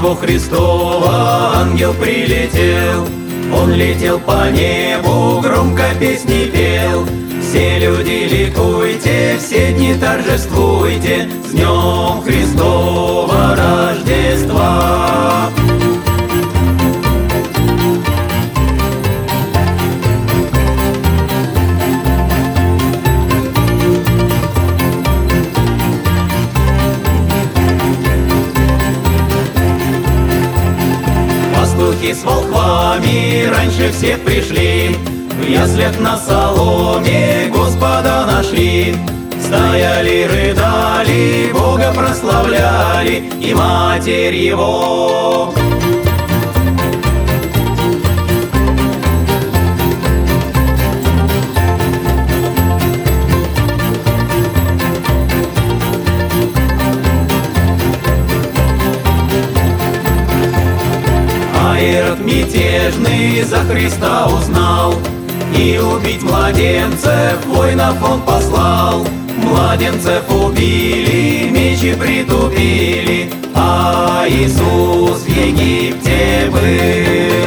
Рождество Христово ангел прилетел. Он летел по небу, громко песни пел. Все люди ликуйте, все дни торжествуйте с Днем Христова Рождества. Пастухи с волхвами раньше всех пришли, в яслях на соломе Господа нашли. Стояли, рыдали, Бога прославляли и Матерь Его. Ирод мятежный за Христа узнал, и убить младенцев воинов он послал. Младенцев убили, мечи притупили, а Иисус в Египте был.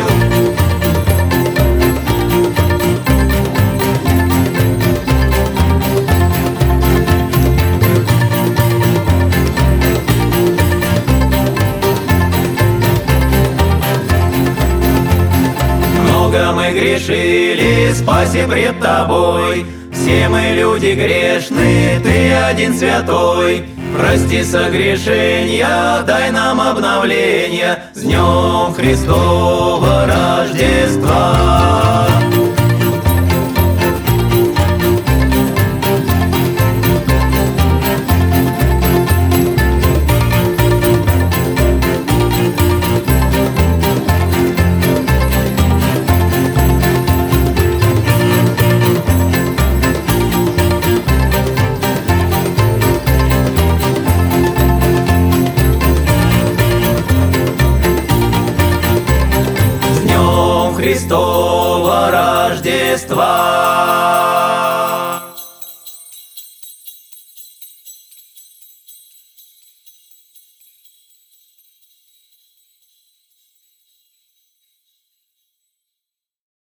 Много мы грешили, спаси пред Тобой. Все мы люди грешны, Ты один святой. Прости согрешения, дай нам обновления с Днем Христова Рождества. Христова Рождества.